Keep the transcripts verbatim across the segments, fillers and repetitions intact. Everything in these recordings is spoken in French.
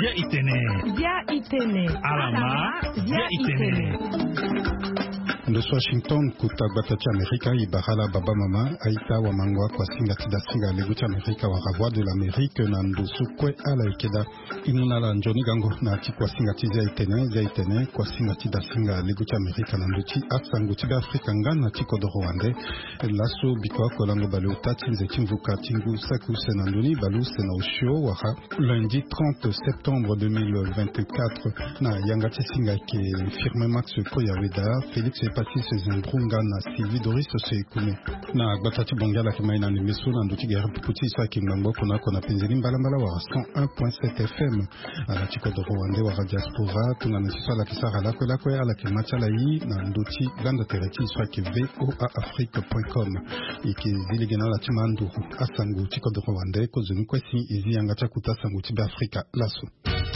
Via Itene. Via Itene. Alama. Via Itene. De Washington kutagbatacha Amerika ibahala baba mama aita wa mangwa kwa singa tida singa legucha Amerika wa voix de l'Amérique na ndusu kwe ala ikeda inuna la njoni gango na tikwa singa tizia itene zia itene kwa singa tida singa legucha Amerika na nduchi asangu tiba Afrika ngana tiko do Rwanda laso bikwa kolango balu utati nze chimvuka tingu saku senanduni balu sena ushio waha lundi trente septembre deux mille vingt-quatre na yangati singa ke firme Max Koyaweda Félix Patrice Zendrunga na Sylvie Doris Seikume na batati bongala kimaina ni meso na nduti gari puputi sa kingambo kuna kuna penzeli mbalambala wa cent un point sept F M ala tiko do Rwanda wa diaspora tuna nisiso la kisara la kwela kwa ala kimacha la yi na nduti ganda tereti sa ki voa afrique point com iki zile gena la timandu asangu tiko do Rwanda ko zuni kwesi izi yanga chakuta sangu tibe Afrika laso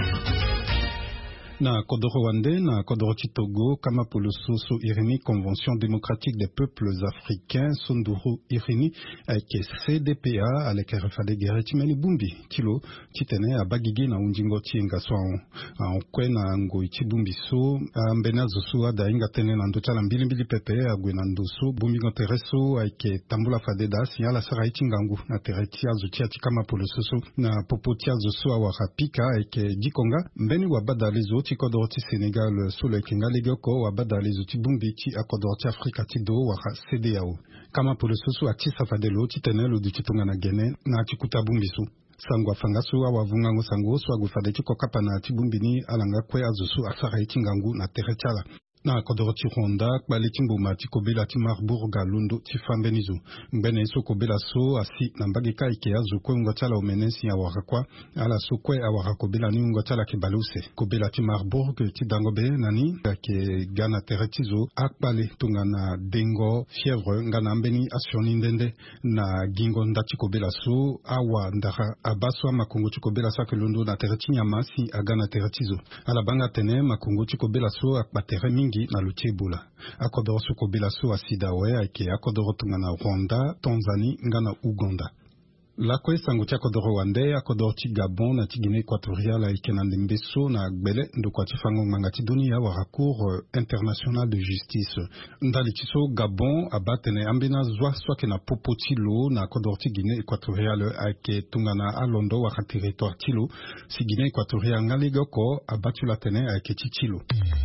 na Kodoro Rwandais, na Kodoro Togo, kama polososo Irini, Convention démocratique des peuples africains, Sonduru Irini, avec C D P A, avec R F A D Geretimeni Bumbi, Tilo, Titene, a Bagigi na Unjingo Tienga Swan, en Kwen na Ngoiti Bumbi So, a Mbena Zosu, a Dainga Tene, Nandocha Lambilibili Pepe, a Gwenandoso, Bumbi Gontereso, avec Tambula Fadeda, Signala Saraiti Ngangu, na Teretia Zotia Tikama polososo, na Popotia Zosu, a Warapika, avec Dikonga, Mbeni Wabada les autres. Kodoroti Sénégal sous le Kinga Legoko wabada les outils Bumbiti a Kodoroti Afrika Tido wa C D A O kama pour le sosu ati safadelo titenel ou dikitunga na gene na atikuta bumbisu sangwa fangasu wa wavungango sango swa gufadeki kokapa na atibumbini alanga kwe azusu asara itingangu na terechala na Kodoroti Rwanda kbali timbuma tikobela ti Marburg Lundu tifambenizu mbene so kobela so asi nambagika ike azu ko ngotala omenensi ya warakwa ala so kwe awarakobela ni ngotala kibaluse kobela ti Marburg ti dangobe nani ke gana teretizo akbale tungana dengo fièvre ngana mbeni asioni ndende na gingo ndati kobela so awa ndara abaso makongo tikobela sa Lundu na tereti nyamasi agana teretizo ala banga tene makongo tikobela so akbatere mingi na luchebula akodoro sukobela so asidawe ake akodoro tungana Rwanda, Tanzanie ngana Uganda la kwe sangu tia kodoro Rwanda akodoro ti Gabon na ti Guinée équatoriale ake na ndembeso na gbele ndokwa ti fango ngangati dunia wa Cour international de justice ndali tiso Gabon abatene ambena zwa swake na popo tilo na akodoro ti Guinée équatoriale ake tungana alondo wa territoire tilo si Guinée équatoriale ngalegoko abatula tene ake titilo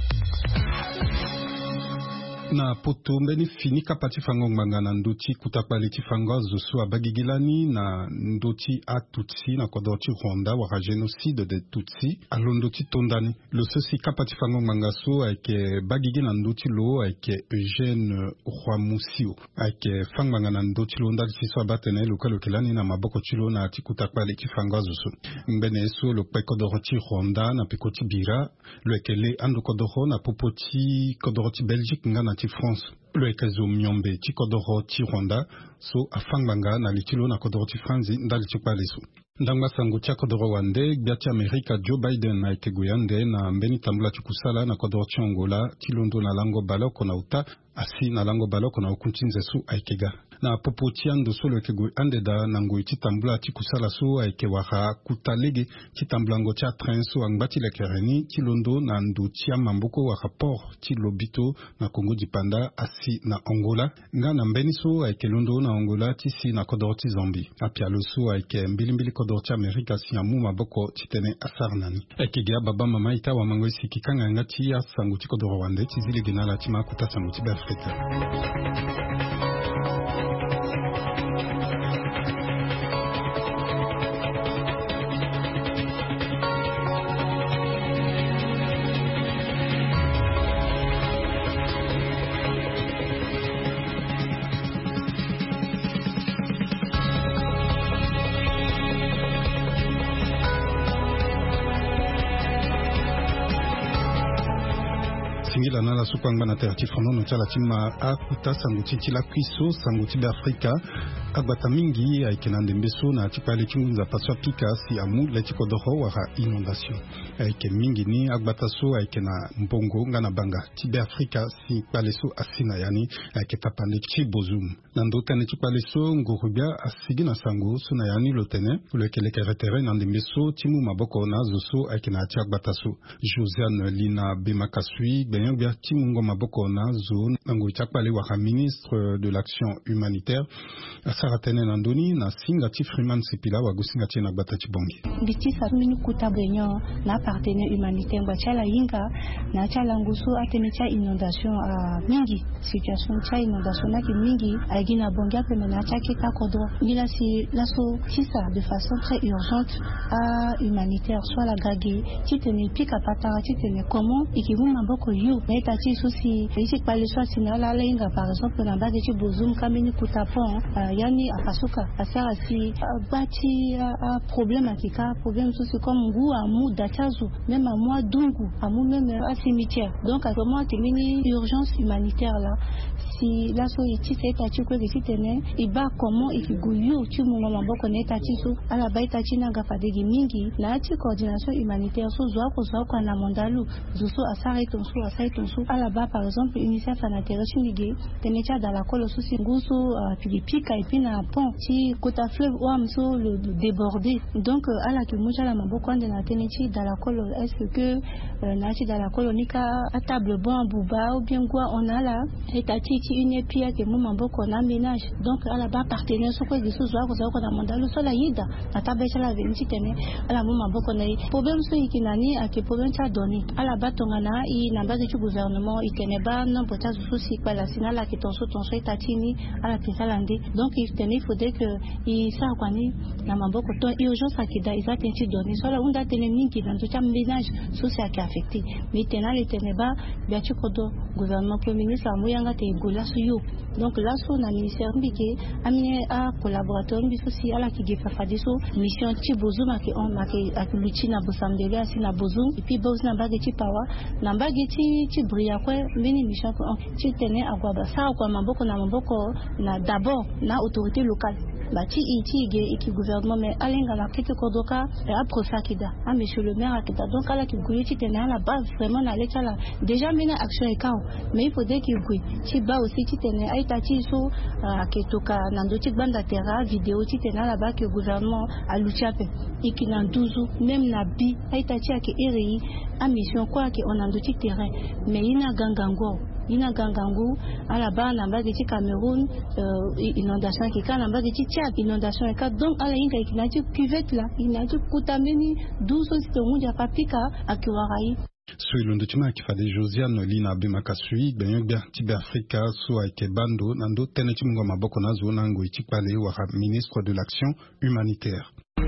na poto mbeni fini kapati fango ngangana nduti kutakbali tifango zosu abagigilani na nduti a Tutsi na kodoti Rwanda wa génocide de Tutsi alondoti tondani lo sosi kapati fango ngangaso ake bagigi na nduti lo ake Eugène Rwamusio ake fango ngana nduti lo ndali siso abatene lokalo kelani na maboko chilo na tikutakbali tifango zosu mbene so lo pekodoroti Rwanda na pekoti bira lo ekele ando kodoro na popoti kodoroti Belgique ngana France le ekazo myombe ti kodoro ti Rwanda so afanganga na litilo na kodoro ti Franzi ndali ti paleso ndangwa sango tia kodoro Rwanda biati Amerika Joe Biden na ikeguyande na mbeni tambula ti kusala na kodoro ti Angola ti londo na lango baloko na uta asi na lango baloko na ukuntinze su aikega na popo ti ando solo ekegu andeda na ngoi ti tambula ti kusala so aike wara kutalege ti tambulango ti atren so angbati lekereni ti londo na ndu ti amamboko wara port ti lobito na Congo di Panda asi na Angola nga na mbeni so aike londo na Angola ti si na kodoro ti Zambie apialo so aike mbilimbili kodoro ti Amerika si amu maboko ti tene asarnani ekege baba mama ita wa mango siki kanga nga ti asango ti kodoro Rwanda ti zile genala ti makuta sango ti Afrika. Singila na la sukwanga na terti fono no chala tima akuta sanguti la kwiso sanguti be Afrika agbata mingi aikenande mbeso na chipale chungunza paswa pika si amu letiko doho wara inondation aike mingi ni agbata so aikena mbongo ngana banga tibe Afrika si pale so asina yani aike tapande chibozum nando tane chipale so ngurubia asigi na sango suna yani lotene ulekele keretere nande mbeso timu maboko na zoso aikena ati agbata so Josiane Lina Bemakasui benyobia timu ngo maboko na zo nango chapale wara ministre de l'action humanitaire Saratene Nandoni na Singati Freeman Sepila wa Gusingati na Batati Bongi. Biti samini kuta benyo na partenaire humanitaire ba chala yinga na chala ngusu atene cha inondation a mingi situation cha inondation na ki mingi agina bonga pe na cha ke ka kodro bila si laso kisa de façon très urgente à humanitaire soit la gage ti tene pika pata ti tene comment ikivu maboko yu na tati susi isi pale soit sinala la yinga par exemple na base ti bozum kamini kuta pon yani apasuka asara si bati a problème akika problème sosi comme ngou amu dachazu même à moi dungu amu même à cimetière donc à comment terminer urgence humanitaire là si la so iti c'est tati ko que tene iba comment ikiguyu tu mu mambo koneta tisu ala baita china gafadegi mingi la ti coordination humanitaire so zo ko zo ko na mondalu zo so asara tonso asara tonso ala ba par exemple UNICEF na terrestre ligue tenecha dans la colo sosi ngusu pilipika et puis na pont ti kota fleuve ou amso le débordé donc à la que mucha la maboko ande na tenechi dans la colo est-ce que na ti dans la colonica à table bon buba ou bien quoi on a là et tati ti une pierre que mon maboko na ménage donc à la ba partenaire so ko diso zo ko zo ko na mandalo so la yida na tabe chala venti tene à la mon maboko na problème so ikinani a que problème ta donné à la ba tongana i na base du gouvernement ikeneba non pota so si kwa la sinala que ton so ton so tatini à la pesalande donc il faudrait que il sa kwani na maboko to urgence akida izate nti donné so la unda tene mingi dans tout ménage social qui affecté mais tena le teneba bia chikodo gouvernement premier ministre amuyanga te gola suyo donc là so na ministère mbike amine a collaborateur mbiso si ala ki gefa fadiso mission ti bozuma ki on ma ki akuluchi na bosambele asina bozum et puis boz na bageti pawa na bageti ti bria kwa mbeni mission ko ti tene agwa ba sa kwa maboko na maboko na d'abord na autorité locale bati iti ge iki gouvernement mais alenga la kete kodoka a profakida a monsieur le maire akida donc ala ki gouiti tena la base vraiment na leta la déjà mena action e kao mais il faudrait qu'il gui ti ba aussi ti tena ai tati so aketoka nando ti banda terra vidéo ti tena la ba que gouvernement a luchape iki na douze même na bi ai tati ake eri a mission quoi que on ando ti terrain mais ina gangango ina gangangu ala ba na ba ti Cameroun euh, inondation qui ka na ba ti Tchad inondation et ka donc ala inga ikina ti cuvette là ina ti kutameni douze c'est au monde papika akiwarai so ilondo tima kifade Josiane Lina Bemakasui benyobia tibe Afrika so aike bando nando tene timungo maboko na zo nango itikpale wa ministre de l'action humanitaire.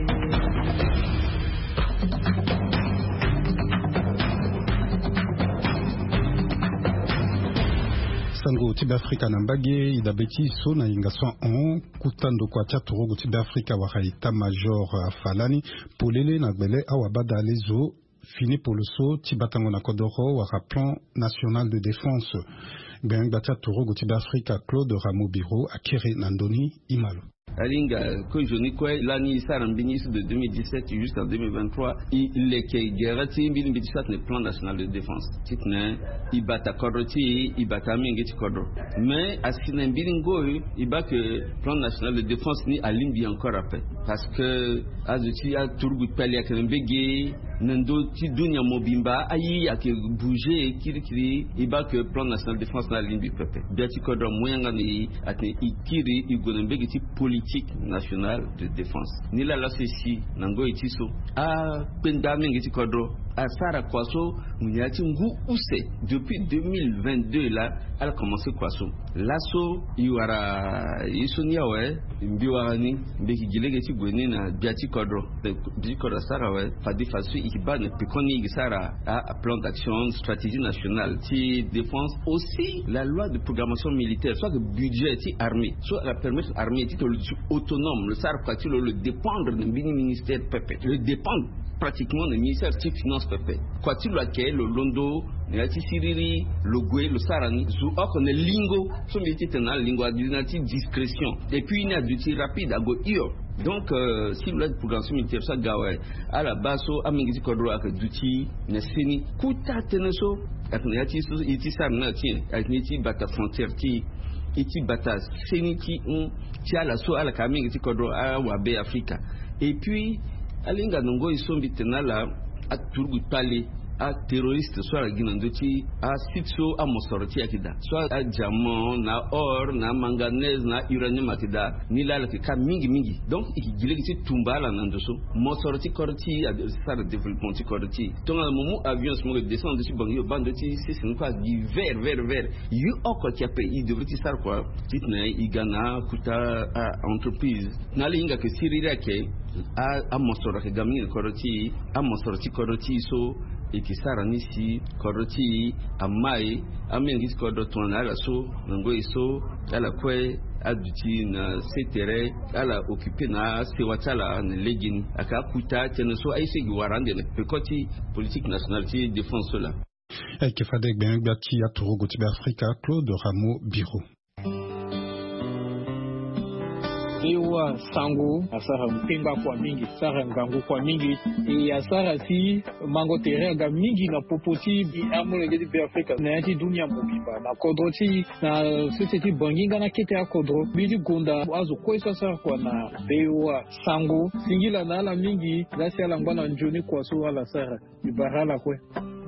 Sango tibe Afrika nambage idabeti so na ingaso on kutando kwa chatorogo tibe Afrika wa haita major falani polele na gbele awabada lezo fini pour le saut tibatango na kodoro wa plan national de défense ben bata torogo tibe Afrika Claude Ramobiro akere nandoni imalo alinga ko joni ko lani sarambini de deux mille dix-sept jusqu'en deux mille vingt-trois il est que gerati bil bitisat le plan national de défense titne ibata koroti ibata mingi tikodro mais asina bilingo iba que plan national de défense ni alimbi encore après parce que azuti a turbu pali akembege nando ti dunia mobimba ayi ake bouger kirikiri iba que plan national de défense na alimbi pepe biati kodro moyanga ni atne ikiri igonembege ti politique nationale de défense ni la la ceci nango itiso a penda mingi ti kodro a sara kwaso munyati ngu use depuis deux mille vingt-deux là elle a commencé kwaso laso iwara isonia we mbiwani mbeki gilege ti gweni na biati kodro biati kodro sara we fadi fasu ikiba ne pikoni gisara a plan d'action stratégie nationale ti défense aussi la loi de programmation militaire soit que budget ti armée soit la permettre armée ti autonome le sar kwati le dépendre de ministère pepe le dépendre pratiquement le ministère de Finance Pepe. Quoi tu l'as qu'est le Londo, le Siriri, le Goué, le Sarani, Zou Ok, le Lingo, son métier tenant lingo d'une discrétion. Et puis il y a du tir rapide à go io. Donc euh, si vous êtes pour lancer militaire ça gawe à la base à mingisi kodro ak duti ne seni kuta teneso ak ne yati so iti sa na ti ak ni ti bata frontière ti iti bata seni ti on ti ala so ala kamingisi kodro a wa be Africa. Et puis alinga nongo isombi tenala à turgu pali a terroriste soit la Guinandoti a sitso a mosoroti akida soit a diamant na or na manganèse na uranium akida ni la la ka mingi mingi donc il gile ki tumba la nandoso mosoroti korti a ça le développement ti korti donc à moment avion se descendre dessus bango bande ti c'est c'est quoi du vert vert vert you oko qui a payé il devrait ça quoi titna igana kuta entreprise na linga que sirira ke a a mosoroti gamini korti a mosoroti korti so et qui sarani si koroti amai amengi kodro tona la so ngo iso ala kwe aduti na setere ala occupé na sewatala na legin aka kuta teneso aise giwarande le pekoti politique nationale ti défense là et que fadek ben gati ya toro goti Africa Claude Rameau Biro Ewa sango asara mpemba kwa mingi sara ngangu kwa mingi e asara si mango terega mingi na popoti bi amole ngedi pe Afrika na yati dunia mobimba na kodroti na society banginga na kete ya kodro bidi gonda azo kwesa sara kwa na ewa sango singila na ala mingi lasi ala ngwana njoni kwa so ala sara ibarala kwe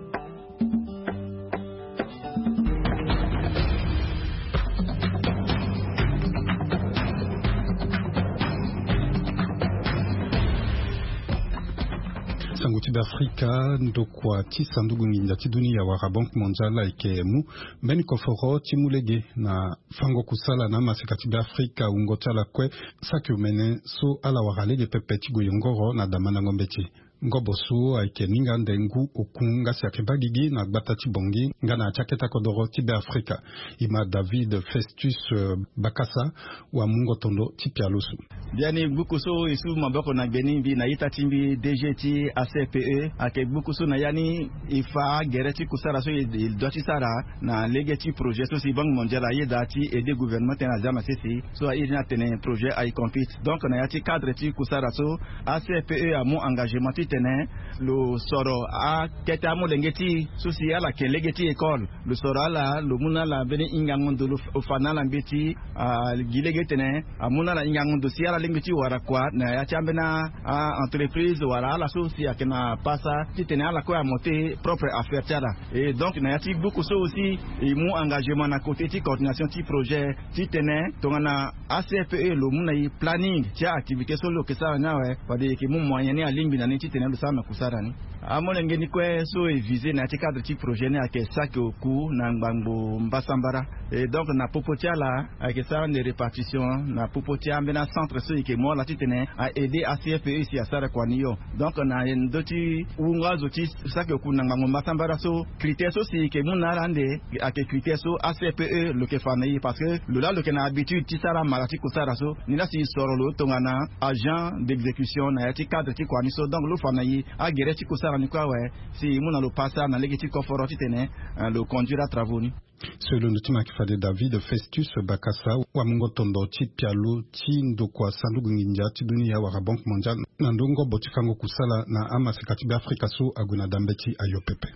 Sanguti d'Africa ndokwa ti sandugu nginja ti dunia wa Bank Mondiale ikemu beni koforo ti mulege na fango kusala na masekati d'Africa ungotala kwe sakumene so ala waralege pepe ti goyongoro na damana ngombeti ngobosu aike ninga ndengu okunga siakebagigi na gbatati bongi ngana chaketa kodoro ti Africa ima David Festus Bakassa wa mungo tondo ti pialusu biani bukuso isu maboko na geni bi na ita timbi D G T A C P E ake bukuso na yani ifa gereti kusara so il doit sara na legeti projet so si bank mondiale ye dati et des gouvernements na zama sisi so il na tene projet ay compete donc na yati cadre ti kusara so A C P E a mon engagement tene lo soro a keta mo lengeti so si ala ke legeti école lo soro ala lo muna la bene ingangondo lo ofana la mbeti a gilegetene a muna la ingangondo si ala lengeti wara kwa na ya chambena a entreprise wara la so si akena pasa tene ala ko a monter propre affaire tiara et donc na yati beaucoup so aussi et mon engagement na côté ti coordination ti projet ti tene tongana A C P E lo muna yi planning ti activité so lo ke sa na we wade ke mo moyen a limbi na ti tene lo sa na kusara ni amole ngeni kwe so e viser na ti cadre ti projet ne ake sake oku na ngbango mbasambara et donc na popotia la ake sa de répartition na popotia mbena centre so ke mo la ti tene a aider A C P E si asara kwa niyo donc na ndoti unga zo ti sake oku na ngbango mbasambara so critère so si ke mo na rande ake critère so A C P E lo ke fanayi parce que le là lo ke na habitude ti sara malati kusara so ni la si soro lo tongana agent d'exécution na ti cadre ti kwa ni so donc lo fanayi a gere ti kusara ni kwa we si muna lo passa na legiti koforo ti tene lo conduire à travaux ni selon le team akifade David Festus Bakassa wa mungo tondo ti pialu ti ndokwa sandugu nginja ti dunia wa Bank Mondiale na ndongo botifango kusala na ama sekati be Afrika so aguna dambeti ayopepe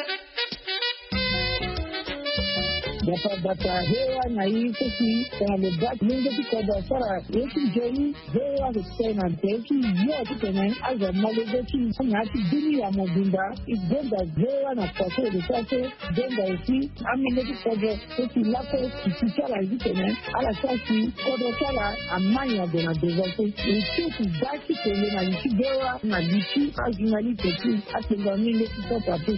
Data data hewa na hii sisi kwa mbati mingi tikoda sara yesu jeni hewa kutena teki yote tena aza malezeki nyati dini ya mobimba igenda hewa na pase de sase genda esi amine tikoda sisi lako kisichala hivi tena ala sasi kodo sala amanya de na develope isi daki tele na lisi hewa na lisi azunali teki atenga mingi tikoda tu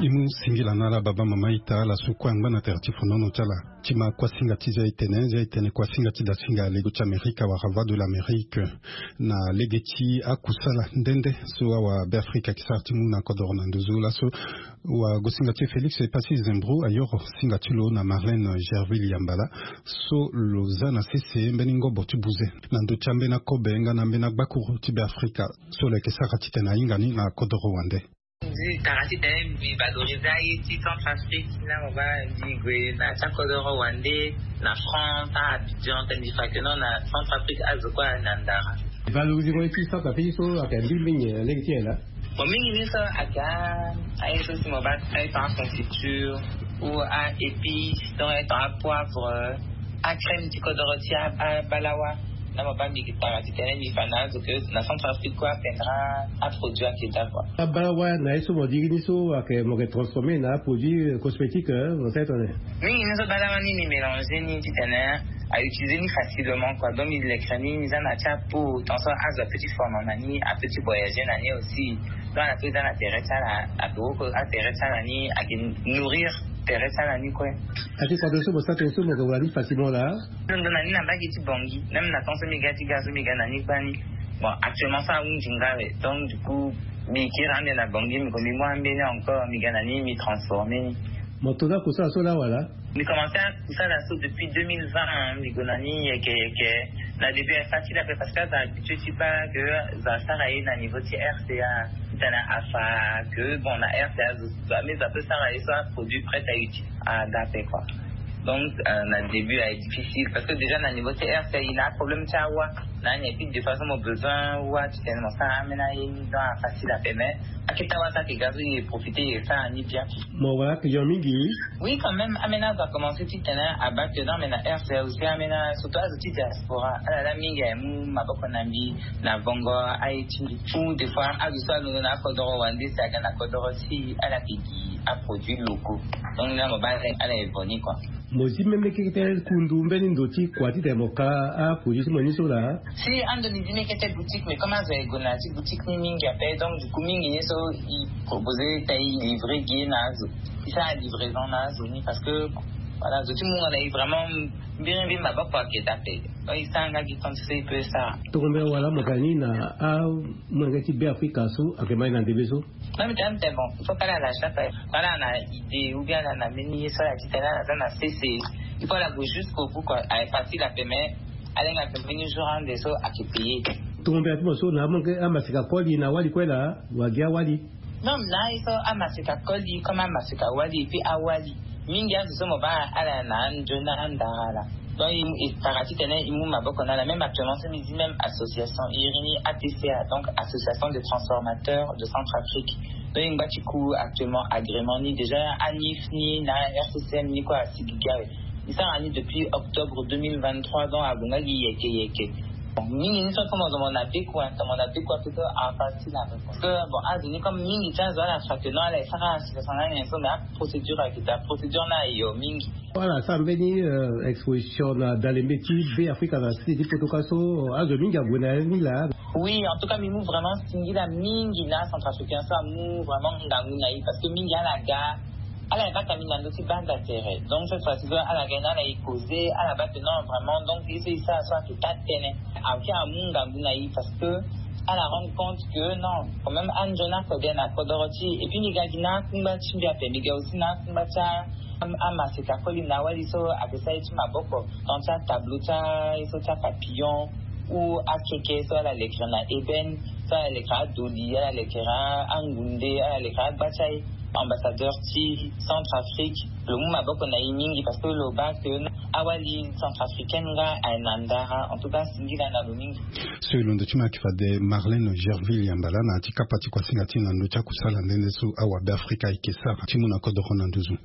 imu singila nala baba mama ita la sukwangba na tertifo nono chala chima kwa singa tija itene ja itene kwa singa tida singa lego cha Amerika wa rava de l'Amérique na legeti akusala ndende so wa Afrika kisarti mu na kodorna nduzu la so wa gosinga ti Félix et Passi Zembro ayor singa tilo na Marlène Gerville Yambala so lozana sese mbeningo botubuze na ndo chambe na kobenga na mbena bakuru ti Afrika so le kesara titena ingani na kodoro wande Tarati tene bi valoriza iti Centrafrique na moba digwe na chakodo Rwanda na France à Abidjan tandis que non na Centrafrique azokwa na ndara valoriza iti Centrafrique so akambi mingi lengti là bon mingi ni so aka ay so si moba ay par confiture ou à épices donc à poivre à crème de kodoroti à balawa na moba mi tarati tene mi fana que na Centrafrique quoi pendra à produire à Keta quoi balawa na eso modigi ni so ake mo transformer na produit cosmétique on sait on est oui ni so balawa ni mi mélanger ni titana à utiliser ni facilement quoi donc il les crème ni za na cha pour dans ça à petit format ni à petit voyager na ni aussi dans la dans la terre ça la à beaucoup à terre ça ni à nourrir terre ça la ni quoi à ti kwa so ça so mo ko facilement là donc na ni na ba ki bongi même na ton mi gati gazo mi gana ni kwani bon actuellement ça un jingale donc du coup mi ki rande na bongi mi ko mi mo ambene encore mi gana ni mi transformer mon toda ko ça so là voilà mi commencé à ça la so depuis deux mille vingt mi gana ni que que la début est facile après parce que ça tu sais pas que ça ça à niveau de R C A dans afa que bon la R C A mais ça peut ça ça produit prêt à utiliser à dater quoi donc euh, le début est difficile parce que déjà dans le niveau T R C il a un problème ça ouais là il y a de façon mon besoin ouais tu tellement ça amène dans facile à permettre à quel temps ça que gaz il profiter ça ni bien bon voilà que j'ai mis oui quand même amène va commencer tu tenais à battre dedans mais la R C aussi amène surtout à outils diaspora à la minga mu maboko nambi na bongo Haïti ou des fois à ça nous na kodoro wandi ça na kodoro si à la pigi à produits locaux donc là on va à la évoluer quoi mozi même que était kundu mbeni ndoti kwati demoka a produit moni so là si ando ni dime que était boutique mais comment ça gona si boutique ni mingi après donc du coup mingi ni so il proposait tay livrer guinazo ça a livraison na zoni parce que voilà tout le monde a vraiment bien bien ma papa qui est tapé donc il s'engage qui conseille peu ça tombe voilà mokani na a mwangati be Afrika so akema na debeso non mais c'est bon il faut pas la lâcher voilà na idée ou bien na meni ça la titana na na C C il faut la go jusqu'au bout quoi est facile à payer aller na payer jour en des so à qui payer tombe atimo so na monge amasika koli na wali kwela wagia wali non là il faut amasika koli comme amasika wali puis awali mingi yanzu somo ba ala na njona ndala donc il tarati tene imu maboko na la même actuellement c'est midi même association Irini A T C A donc association de transformateurs de Centrafrique donc il bati coup actuellement agrément ni déjà Anif ni na R C C M ni quoi Sigiga ils sont allés depuis octobre deux mille vingt-trois dans Abunga yeke yeke mingi ni so comme on a fait quoi on a fait quoi plutôt en partie là parce que bon azuni comme mingi chance voilà fractionnement là ça ça ça là une sorte de procédure avec la procédure là yo mingi voilà ça veni exposition dans les métiers de Afrique dans ces protocoles azumi ngabona ni là oui en tout cas mais nous vraiment singi la mingi là centrafricain ça nous vraiment nganguna parce que mingi à la gare à la base il y a aussi bande d'intérêt donc cette fois-ci à la gagnant elle est causée à la base non vraiment donc c'est ça ça tout à tenir avec un monde nganguna parce que à la rendre compte que non quand même Anjona Koden à Kodoroti et puis les gars qui n'a kumba chimbia pe les gars aussi n'a kumba cha ama c'est ta colline na wali so avec ça tu m'as beaucoup dans ta tableau ta il faut ta papillon ou à keke so la l'écran na eben ça l'écran doli à l'écran angunde à l'écran bachai ambassadeur ti Centrafrique le mou maboko na imingi parce que le bas que awali centrafricaine nga ainandara en tout cas singira na domingi selon de chima kifade Marlène Gerville Yambala na tika pati kwa singati na ndo cha kusala ndende su awa be Afrika ikesa timu na kodoro na nduzu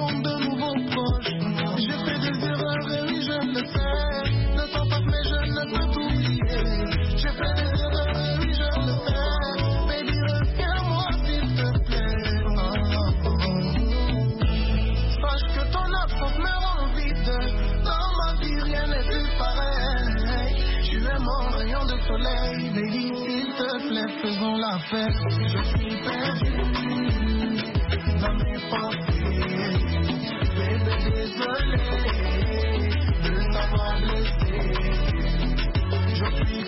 J'ai fait des erreurs et oui je le sais. Ne t'en pas mais je ne faire si je suis perdu dans mes pensées? Bébé, désolé de t'avoir blessé. Je suis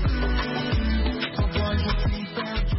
confus, sans toi je suis perdu.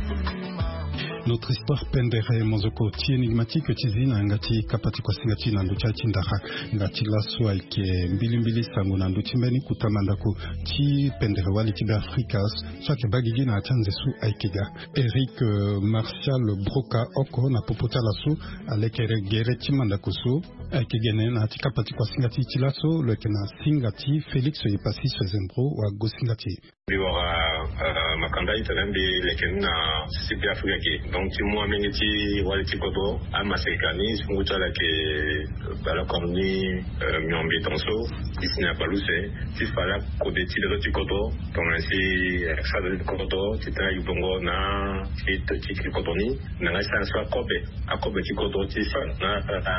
Notre histoire pendere mozoko ti enigmatique tizi na ngati kapati kwa singati na nducha chindaka ngati laso aike mbili mbili sangu na nduchi mbeni kutamanda ku ti pendere wali ti Afrika swake bagigi na chanze su aikega Eric uh, Martial Broca oko na popota laso alekere gere ti manda kusu aikegene na ti kapati kwa singati ti laso leke na singati Felix Yepasi Sezembro wa go singati biwara makanda italembi leken na sipi Afrika ki donc ti mo mingi ti wali ti kodo amasekani sungucha la ke bala komni miombi tonso isina baluse ti fala kode ti de ti kodo tonasi sa de kodo ti tra yubongo na ti ti kodoni na na sa sa kobe akobe ti kodo ti sa na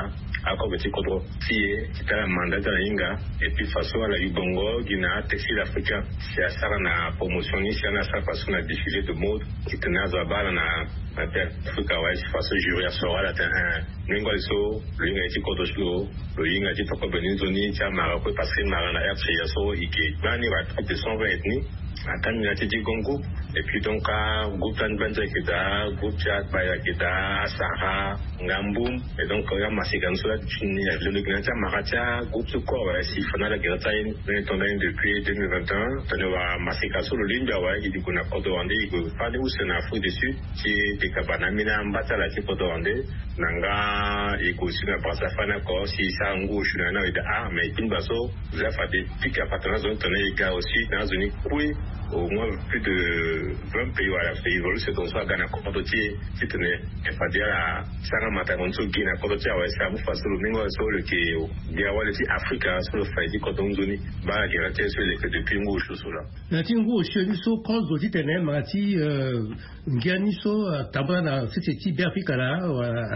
akobe ti kodo ti ti tra mandata inga et puis façon la yubongo gina textile africain c'est ça na promotionniste na sa façon na défilé de mode qui tenait à bala na na ter Afrika wa façon jury sora la terrain ningo so le inga ti kodo shlo le inga ti toko benizoni ti amara ko parce que mara na R C S so ike bani va de cent vingt ethnies akan na ti gongo et puis donc a groupe tan banda kita groupe chat baya kita Sahara ngambum et donc ya masikan so la chini ya le gna maracha groupe so ko wa si fana la gata in tonden depuis deux mille vingt et un tano wa masika so le linda wa idi kuna kodo ande ko fane usena Afrique du Sud ti de kabana mina mbata la ti kodo ande nanga e ko sina pasa fana ko si sa ngo shuna na ida ah mais timbaso za fa de pika patana zone tane ga aussi dans une couille au moins plus de vingt pays à la pays volu c'est donc soit Ghana kodotie qui tenait et pas dire à sanga matagonso Guinea kodotie ouais ça vous face le mingo sur le qui bien ouais le Africa sur le faidi kodonzoni ba qui raté sur les que depuis ngo chose là na tingo cheni so kozo ti tenait mati ngani so tabana na c'était bien Africa là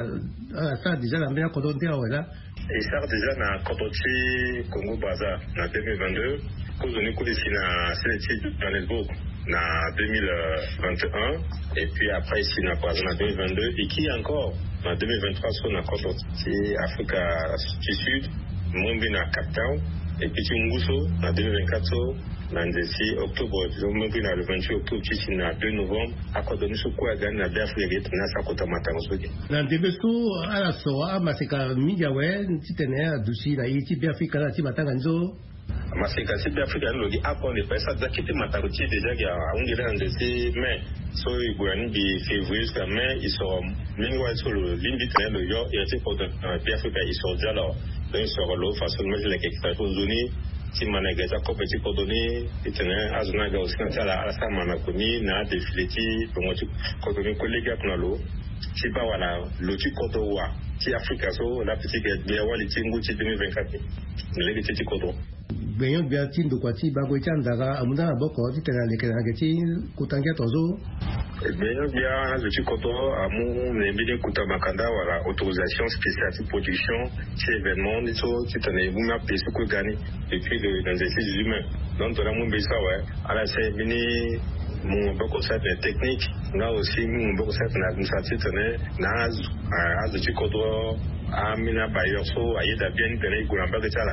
ça déjà la meilleure kodonte là et ça déjà na kodotie Congo Brazza en deux mille vingt-deux cause on est ici na Sénégal de Johannesburg na deux mille vingt et un et puis après ici na Brazza na deux mille vingt-deux et qui encore en deux mille vingt-trois sur na kodotie Africa du Sud Mwembe na Cape Town et puis Nguso en deux mille vingt-quatre na ndesi octobre Mwembe na le vingt-huit octobre ici na deux novembre accord nous sur quoi gagner na Afrique na sa kota matango na debeso ala so amaseka migawe titene dusi na iti bi Afrika na ti matanga nzo masika si bi Afrika no gi akon de pesa zakiti mataruti déjà ya ongela ndesi mais so igwani bi février jusqu'à mai ils sont mingwa sur le limbi train le yo et c'est pour bi Afrika ils sont déjà là donc sur l'eau façon mais les quelque chose zoni si managaza kopeti kodoni itene azuna ga usina sala asa manakoni na defileti pomoti kodoni kolega kunalo si ba wala loti kodo wa ti Afrika so la petite guerre wali tingu ti deux mille vingt-quatre le ti kodo benyo bia tindo kwa ti ba boita ndaga amuna boko ti tena lekena geti kutangia tozo benyo bia le ti kodo amu nembide kutamakanda wala autorisation spéciale de production ci événement ni so ti tena buma pesu ko gani depuis le dans les humains donc on a mon bisa ouais ala c'est bini mon beaucoup cette technique là aussi mon beaucoup cette na administratif tene na az de kodo amina bayo so ayeda bien tene guramba de chala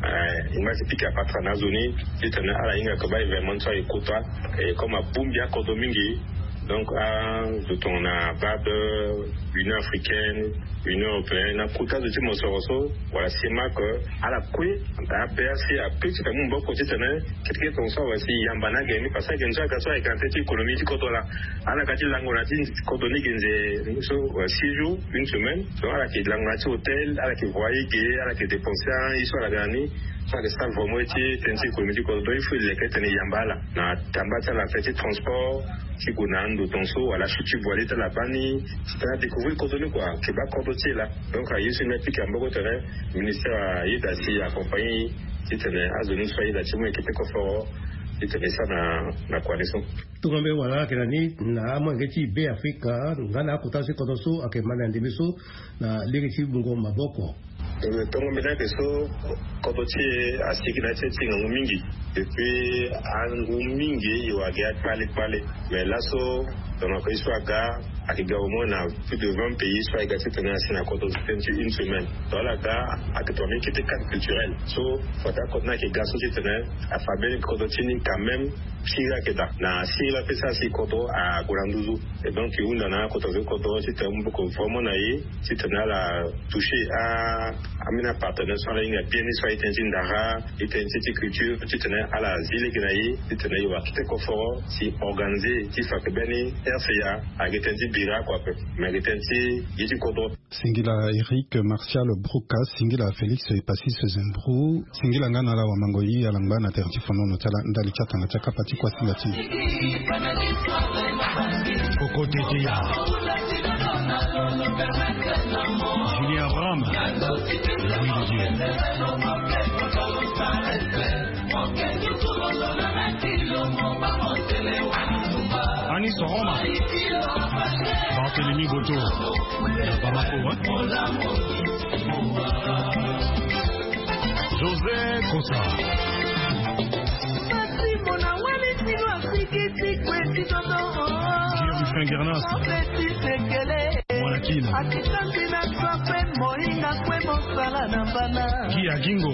il m'a dit que pas na zone qui tene ala inga ko ba événement so ikota et comme a bumbia kodo mingi donc à de ton a pas de l'Union africaine l'Union européenne na kuta de timo so voilà c'est ma que à la kwe à percer à petit de mon beaucoup tene quelque ton so aussi yambana geni parce que nja ka so e kan tete économie di koto la ala ka ti langola ti koto ni genze so six jours une semaine so ala ki langola ti hôtel ala ki voyager ala ki dépenser iso la gani ça que ça vraiment été tente économie di koto il faut les que tene yambala na tambata la petit transport qui gonando tonso à la chute voilée de la bani c'est à découvrir contenu quoi que ba contenu là donc il y a une équipe en beaucoup terrain ministère y d'assy accompagner qui tenait à donner soyez d'attimo qui était confort qui tenait ça na na coalition tout comme voilà que nani na mo ngeti be Afrika ngana kutasi kotoso akemana ndemiso na legeti bungo maboko tongo mena que so kotochi asikina tete ngo mingi depuis angu mingi yo agia pale pale mais là so donc il soit gars à gouvernement na plus de vingt pays soit égal c'est tenir à côté une semaine dans la gare à que toi qui était cadre culturel so faut ta qu'on a qui gars c'est tenir à Fabien Kodotini quand même Sira Keda na si la fait ça c'est Kodo à Golanduzu et donc il y en a Kodo Kodo c'est un beaucoup vraiment naïe c'est tenir à toucher à amena partenaire sur la ligne bien soit éteint d'ara éteint cette culture c'est tenir à la ville qui naïe c'est tenir à quitter confort si organisé qui fait que beni R C A a éteint bira quoi peu mais éteint yiti Kodo Singila Eric Martial Bruka Singila Félix Passis Zembro Singila ngana la wamangoyi alanga na terti fono no tala ndali chata na chaka pati kwa singati Coco Tetia Julien Abraham Louis de Dieu Annie Soroma Barthélemy Goto Bamako José Kosa Guillaume Fingernas Monakine Guy Agingo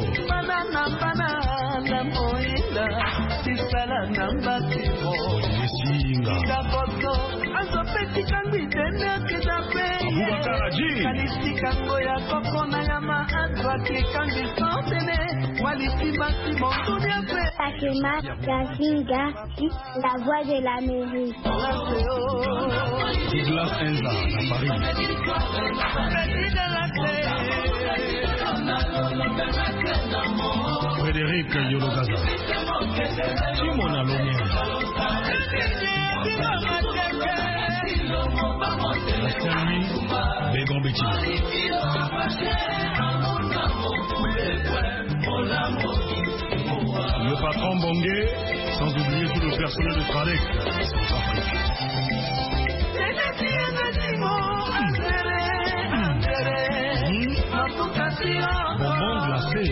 Olivier Singa Abubakar Haji Fakema Kasinga, la voix de la mairie. Douglas Enza, à Paris. Frédéric Yologaza. Simona Lomier. Stanley Bégon Betty. Le patron Bongué, sans oublier tout le personnel de Tradex. Bonbon glacé.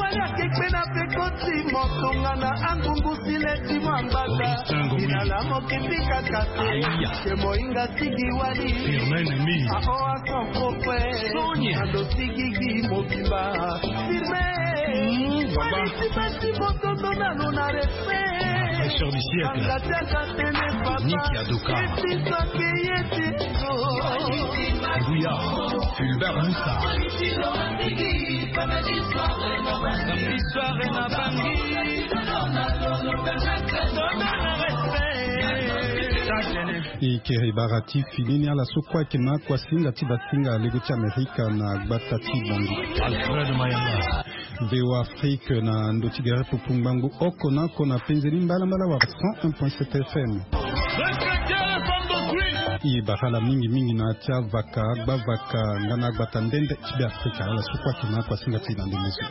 Firmen Mi. Sonia. Fraîcheur du siècle. Niki Adoka. Bouillard. Fulbert Moussa. Ikeri Barati Filini ala sokwa kena kwa singa tibasinga legoti Amerika na Batati Bongi Alfred Mayanga Veo Afrique na Ndotigare Pupumbangu Oko na kona penzeli mbala mbala wa cent un point sept F M I bahala mingi mingi na atia vaka agba vaka ngana agba tandende tibe Afrika ala sokwa kena kwa singa tina ndemezu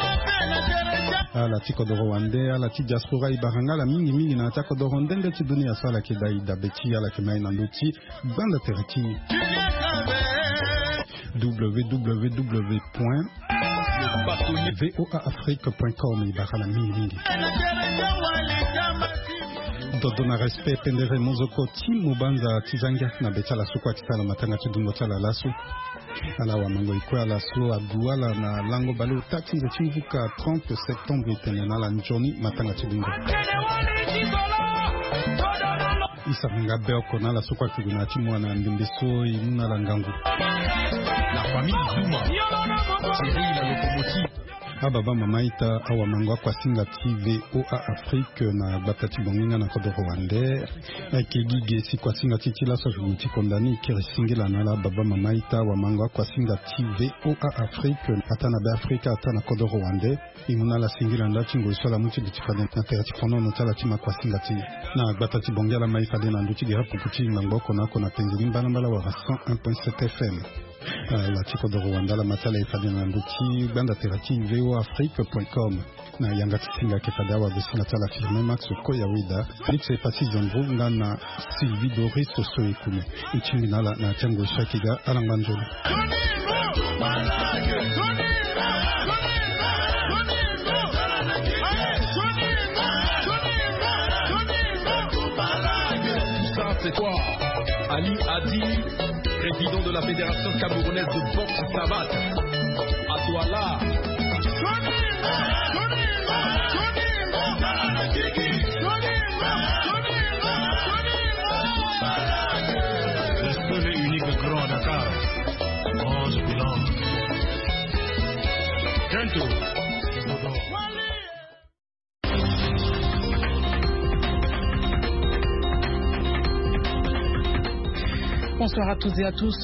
ala tiko do Rwanda ala ti diaspora ibaranga la mingi mingi na atako do Rwanda ti dunia sala ke dai da beti ala ke mai na luti banda terati w w w point voa afrique point com ibarala mingi mingi dodo na respect pendere mozoko ti mubanza tizanga na betala sukwa tisala matanga tidungo tala lasu ala wa mango ikwa la so aduala na lango balo taxi de chivuka trente septembre tenena la njoni matanga tidungo isanga beoko na la sokwa kuguna timwa na ndimbeso imuna la ngangu la famille Zuma Thierry la locomotive ababa mamaita awa mangwa kwa singa T V O A Afrique na batati bonginga na kodo Rwanda ekegige si kwa singa titila so juguti kondani kiri singila na la baba mamaita awa mangwa kwa singa T V O A Afrique atana be Afrika atana kodo Rwanda imuna la singila nda chingo isola muti bitifade na terati fono no tala tima kwa singa ti na batati bongela maifade na nduti gira puputi ngamboko na kona penzeli mbala mbala wa cent un point sept F M la tiko de Rwanda la matala ifade na nduti banda terati voa afrique point com na yanga tisinga ke fadawa besina tala firme Max Koyawida Felix Passis Zembro na Sylvie Doris Sosoekume ichiminala na Tango Shakiga alanganjolo c'est quoi Ali Adi, président de la Fédération camerounaise de boxe savate, à Douala. Le seul et unique grand Dakar, onze bilan. Bientôt. Bonsoir à toutes et à tous.